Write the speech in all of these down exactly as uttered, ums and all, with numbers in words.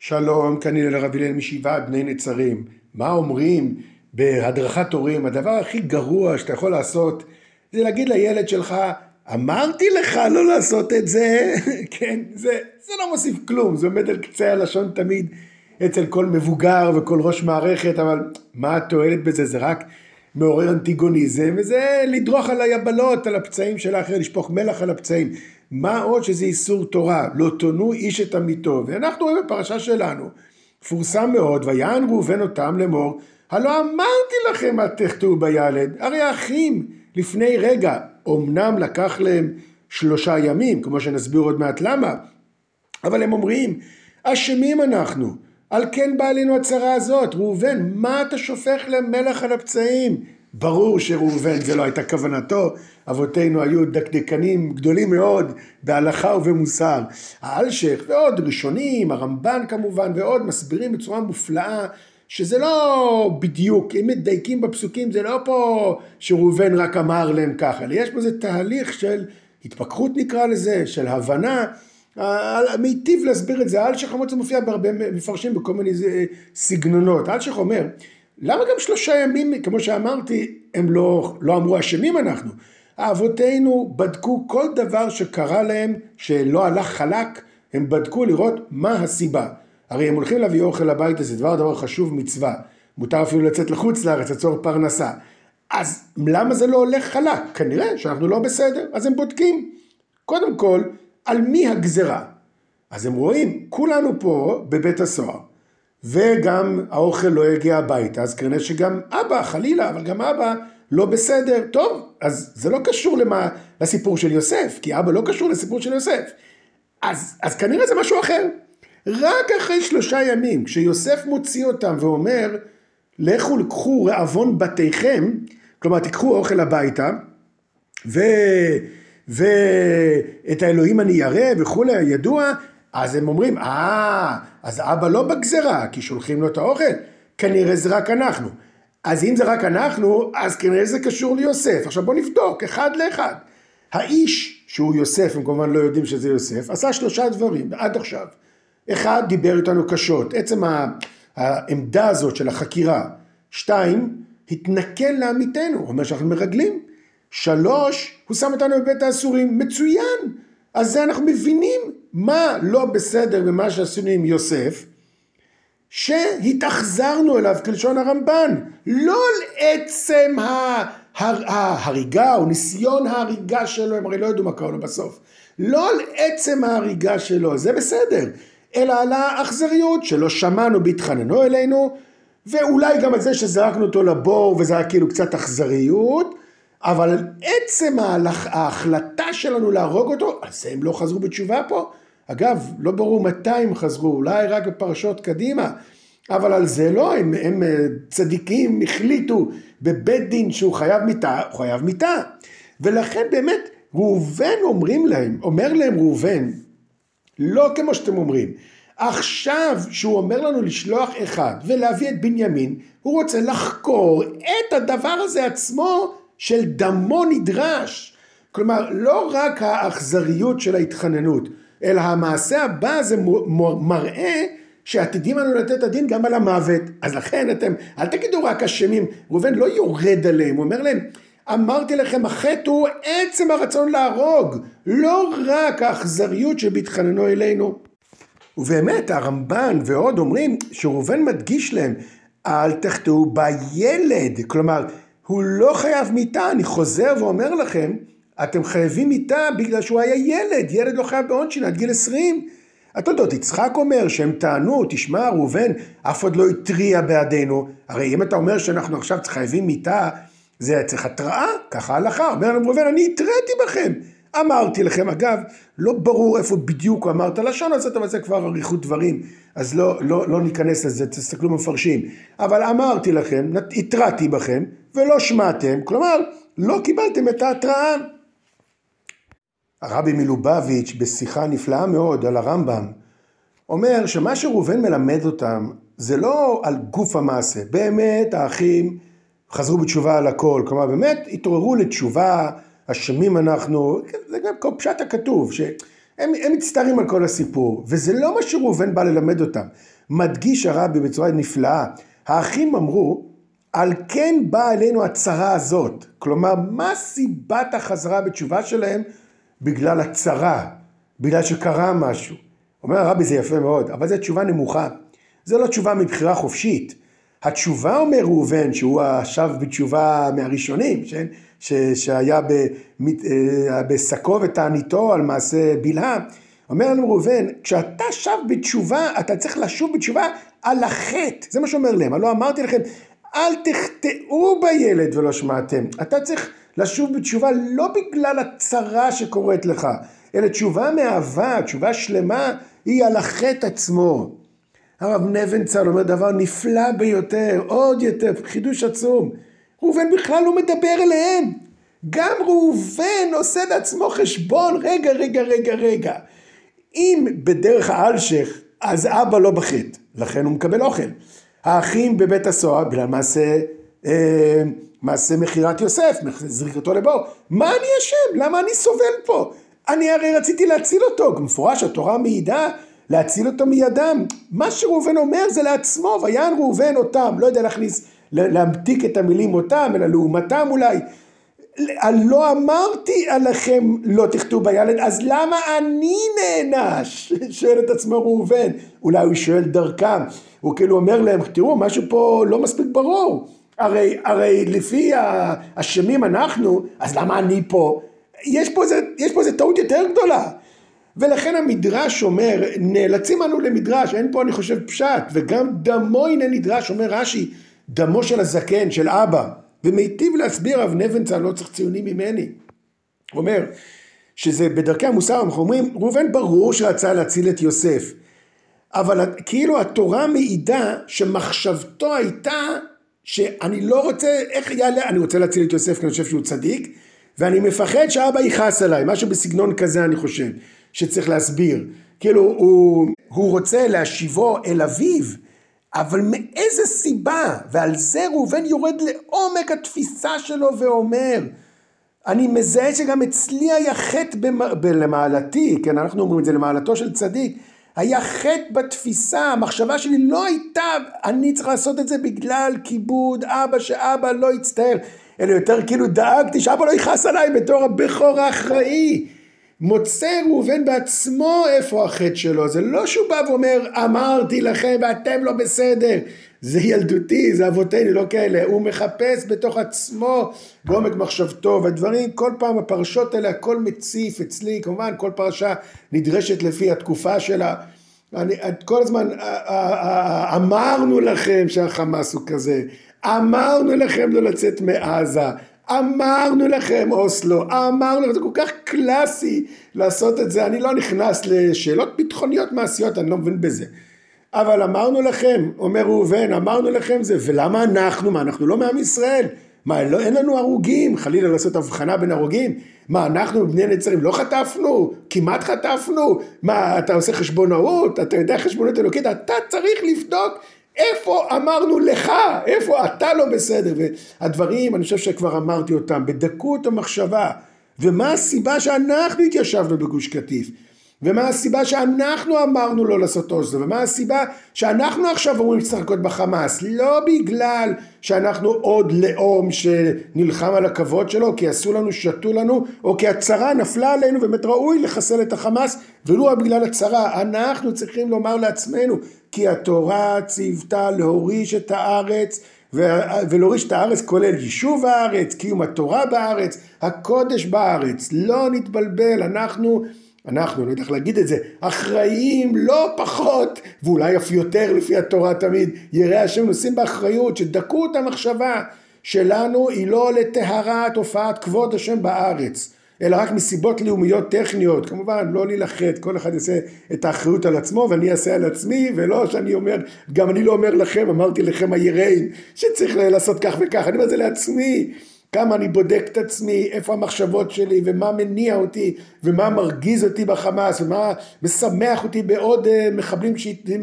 שלום, כאן הלל הרב הלל מישיבת בני נצרים. מה אומרים בהדרכת הורים? הדבר הכי גרוע שאתה יכול לעשות זה להגיד לילד שלך, אמרתי לך לא לעשות את זה. כן, זה, זה לא מוסיף כלום, זה עומד על קצה הלשון תמיד אצל כל מבוגר וכל ראש מערכת, אבל מה התועלת בזה? זה רק מעורר אנטיגוניזם, וזה לדרוך על היבלות, על הפצעים של האחר, לשפוך מלח על הפצעים. מה עוד שזה איסור תורה, לא תונו איש את עמיתו. ואנחנו רואים בפרשה שלנו, פורסם מאוד, ויען ראובן אותם לאמור, הלא אמרתי לכם אל תחטאו בילד, הרי האחים לפני רגע, אמנם לקח להם שלושה ימים, כמו שנסביר עוד מעט למה, אבל הם אומרים, אשמים אנחנו, על כן בא אלינו הצרה הזאת, ראובן, מה אתה שופך להם מלח על הפצעים? ברור שראובן זה לא הייתה כוונתו, אבותינו היו דקדקנים גדולים מאוד בהלכה ובמוסר. האלשך ועוד ראשונים, הרמב"ן כמובן ועוד מסבירים בצורה מופלאה שזה לא בדיוק, אם מדייקים בפסוקים זה לא פה שראובן רק אמר להם ככה, אלא יש בזה תהליך של התפכחות נקרא לזה, של הבנה, מיטיב להסביר את זה. האלשך למרות זה מופיע בהרבה מפרשים בכל מיני סגנונות. האלשך אומר, למה גם שלושה ימים, כמו שאמרתי, הם לא, לא אמרו אשמים אנחנו. האבותינו בדקו כל דבר שקרה להם, שלא הלך חלק, הם בדקו לראות מה הסיבה. הרי הם הולכים להביא אוכל לבית, זה דבר דבר חשוב מצווה. מותר אפילו לצאת לחוץ לארץ, לצור פרנסה. אז למה זה לא הולך חלק? כנראה שאנחנו לא בסדר, אז הם בודקים. קודם כל, על מי הגזרה? אז הם רואים, כולנו פה בבית הסוהר. וגם האוכל לא הגיע הביתה, אז כנראה שגם אבא, חלילה, אבל גם אבא לא בסדר. טוב, אז זה לא קשור למה, לסיפור של יוסף, כי אבא לא קשור לסיפור של יוסף. אז, אז כנראה זה משהו אחר. רק אחרי שלושה ימים, כשיוסף מוציא אותם ואומר, לכו לקחו רעבון בתיכם, כלומר תיקחו אוכל הביתה, ו... ואת האלוהים אני ירא וכולי, ידוע, אז הם אומרים, אה, אז אבא לא בגזרה, כי שולחים לו את האוכל, כנראה זה רק אנחנו. אז אם זה רק אנחנו, אז כנראה זה קשור ליוסף. עכשיו בוא נבדוק, אחד לאחד. האיש שהוא יוסף, הם כמובן לא יודעים שזה יוסף, עשה שלושה דברים עד עכשיו. אחד, דיבר איתנו קשות, עצם העמדה הזאת של החקירה. שתיים, התנכל לעמיתנו, אומר שאנחנו מרגלים. שלוש, הוא שם אותנו בבית האסורים, מצוין. אז זה אנחנו מבינים מה לא בסדר במה שעשינו עם יוסף, שהתאכזרנו אליו כלשון הרמב"ן, לא על עצם ההריגה או ניסיון ההריגה שלו, הם הרי לא ידעו מה קרה לו בסוף, לא על עצם ההריגה שלו, זה בסדר, אלא על האכזריות שלא שמענו בהתחננו אלינו, ואולי גם על זה שזרקנו אותו לבור וזה היה כאילו קצת אכזריות, אבל עצם ההחלטה שלנו להרוג אותו, על זה הם לא חזרו בתשובה פה. אגב, לא ברור מתי הם חזרו, אולי רק בפרשות קדימה, אבל על זה לא, הם, הם צדיקים החליטו בבית דין שהוא חייב מיתה, הוא חייב מיתה. ולכן באמת ראובן אומרים להם, אומר להם ראובן, לא כמו שאתם אומרים, עכשיו שהוא אומר לנו לשלוח אחד ולהביא את בנימין, הוא רוצה לחקור את הדבר הזה עצמו, של דמו נדרש, כלומר לא רק האכזריות של ההתחננות, אלא המעשה הבא זה מראה שעתידים לנו לתת הדין גם על המוות. אז לכן אתם, אל תגידו רק אשמים, ראובן לא יורד עליהם, הוא אומר להם, אמרתי לכם החטא הוא עצם הרצון להרוג, לא רק האכזריות שבהתחננו אלינו. ובאמת הרמב"ן ועוד אומרים שראובן מדגיש להם, אל תחטאו בילד, כלומר, הוא לא חייב מיתה, אני חוזר ואומר לכם, אתם חייבים מיתה בגלל שהוא היה ילד, ילד לא חייב בעונשין עד גיל עשרים. אתה יודעת, יצחק אומר שהם טענו, תשמע ראובן, אף עוד לא התריע בעדינו, הרי אם אתה אומר שאנחנו עכשיו חייבים מיתה, זה צריך התראה, ככה הלכה, אומר להם ראובן, אני התראיתי בכם, אמרתי לכם, אגב, לא ברור איפה בדיוק אמרת לשון הזאת, אבל זה כבר עריכות דברים, אז לא, לא, לא ניכנס לזה, תסתכלו מפרשים, אבל אמרתי לכם, התראיתי בכם, ולא שמעתם, כלומר, לא קיבלתם את ההתראה. הרבי מלובביץ' בשיחה נפלאה מאוד על הרמב"ם, אומר שמה שראובן מלמד אותם, זה לא על גוף המעשה, באמת האחים חזרו בתשובה על הכל, כלומר באמת התעוררו לתשובה, אשמים אנחנו, זה גם כל פשט הכתוב, ש, הם, הם מצטערים על כל הסיפור, וזה לא מה שראובן בא ללמד אותם. מדגיש הרבי בצורה נפלאה, האחים אמרו, על כן באה אלינו הצרה הזאת, כלומר, מה סיבת החזרה בתשובה שלהם? בגלל הצרה, בגלל שקרה משהו. אומר הרבי זה יפה מאוד, אבל זו תשובה נמוכה, זו לא תשובה מבחירה חופשית. התשובה אומר ראובן, שהוא השב בתשובה מהראשונים, ש, ש, שהיה בסקו ותעניתו על מעשה בלהה, אומר לנו ראובן, כשאתה שב בתשובה, אתה צריך לשוב בתשובה על החטא, זה מה שאומר להם, לא אמרתי לכם, אל תחטאו בילד ולא שמעתם, אתה צריך לשוב בתשובה לא בגלל הצרה שקורית לך, אלא תשובה מאהבה, תשובה שלמה, היא על החטא עצמו. הרב נבנצל אומר דבר נפלא ביותר, עוד יותר, חידוש עצום. ראובן בכלל לא מדבר אליהם. גם ראובן עושה לעצמו חשבון, רגע, רגע, רגע, רגע. אם בדרך האלשך, אז אבא לא בחטא, לכן הוא מקבל אוכל. האחים בבית הסוהר, בגלל מעשה, אה, מעשה מחירת יוסף, זריקתו לבור. מה אני אשם? למה אני סובל פה? אני הרי רציתי להציל אותו, מפורש התורה מעידה, להציל אותו מידם. מה שראובן אומר זה לעצמו, ויען ראובן אותם, לא יודע להכניס, להמתיק את המילים אותם, אלא לעומתם אולי. לא אמרתי עליכם לא תחטאו בילד, אז למה אני נענש? שואל את עצמו ראובן, אולי הוא שואל דרכם, הוא כאילו אומר להם, תראו, משהו פה לא מספיק ברור, הרי, הרי לפי השמים אנחנו, אז למה אני פה? יש פה איזה, יש פה איזה טעות יותר גדולה. ולכן המדרש אומר, נאלצים אנו למדרש, אין פה אני חושב פשט, וגם דמו הנה נדרש, אומר רש"י, דמו של הזקן, של אבא, ומיטיב להסביר רב נבנצל, לא צריך ציונים ממני, הוא אומר, שזה בדרכי המוסר, אנחנו אומרים, ראובן ברור שרצה להציל את יוסף, אבל כאילו התורה מעידה שמחשבתו הייתה, שאני לא רוצה, איך יעלה, אני רוצה להציל את יוסף, כי אני חושב שהוא צדיק, ואני מפחד שאבא יכעס עליי, משהו בסגנון כזה אני חושב, שצריך להסביר. כאילו הוא, הוא רוצה להשיבו אל אביו, אבל מאיזה סיבה? ועל זה ראובן יורד לעומק התפיסה שלו ואומר, אני מזהה שגם אצלי היה חטא למעלתי, כן, אנחנו אומרים את זה למעלתו של צדיק, היה חטא בתפיסה, המחשבה שלי לא הייתה, אני צריך לעשות את זה בגלל כיבוד אבא, שאבא לא יצטער, אלא יותר כאילו דאגתי שאבא לא יכעס עליי בתור הבכור האחראי. מוצא ראובן בעצמו איפה החטא שלו, זה לא שהוא בא ואומר אמרתי לכם ואתם לא בסדר, זה ילדותי, זה אבותינו, לא כאלה, הוא מחפש בתוך עצמו בעומק מחשבתו, והדברים כל פעם הפרשות האלה הכל מציף אצלי, כמובן כל פרשה נדרשת לפי התקופה שלה, אני, כל הזמן אמרנו לכם שהחמאס הוא כזה, אמרנו לכם לא לצאת מעזה, אמרנו לכם אוסלו, אמרנו לכם, זה כל כך קלאסי לעשות את זה, אני לא נכנס לשאלות ביטחוניות מעשיות, אני לא מבין בזה, אבל אמרנו לכם, אומר ראובן, אמרנו לכם זה, ולמה אנחנו, מה אנחנו לא מעם ישראל, מה לא, אין לנו הרוגים, חלילה לעשות הבחנה בין הרוגים, מה אנחנו בני נצרים לא חטפנו, כמעט חטפנו, מה אתה עושה חשבונאות, אתה יודע חשבונות אלוקית, אתה צריך לבדוק, איפה אמרנו לך, איפה אתה לא בסדר, והדברים אני חושב שכבר אמרתי אותם, בדקות המחשבה, ומה הסיבה שאנחנו התיישבנו בגוש קטיף, ומה הסיבה שאנחנו אמרנו לא לעשות אוסלו, ומה הסיבה שאנחנו עכשיו אומרים שצריך לחכות בחמאס, לא בגלל שאנחנו עוד לאום שנלחם על הכבוד שלו, כי עשו לנו, שתו לנו, או כי הצרה נפלה עלינו ובאמת ראוי לחסל את החמאס, ולא רק בגלל הצרה, אנחנו צריכים לומר לעצמנו, כי התורה ציוותה להוריש את הארץ, ולהוריש את הארץ כולל יישוב הארץ, קיום התורה בארץ, הקודש בארץ, לא נתבלבל, אנחנו... אנחנו, לא יודע איך להגיד את זה, אחראים לא פחות, ואולי אף יותר לפי התורה תמיד, יראה השם נושאים באחריות, שדקו את המחשבה שלנו היא לא לטהרת הופעת כבוד השם בארץ, אלא רק מסיבות לאומיות טכניות, כמובן לא להילחץ, כל אחד יעשה את האחריות על עצמו ואני אעשה על עצמי, ולא שאני אומר, גם אני לא אומר לכם, אמרתי לכם היראים, שצריך לעשות כך וכך, אני אומר זה לעצמי, כמה אני בודק את עצמי, איפה המחשבות שלי, ומה מניע אותי, ומה מרגיז אותי בחמאס, ומה משמח אותי בעוד מחבלים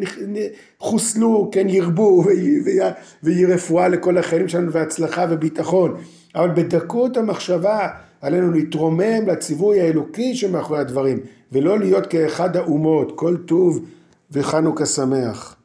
שחוסלו, כן, ירבו, ויהי רפואה לכל החיים שלנו, והצלחה וביטחון. אבל בדקות המחשבה, עלינו להתרומם לציווי האלוקי שמאחורי הדברים, ולא להיות כאחד האומות. כל טוב וחנוכה שמח.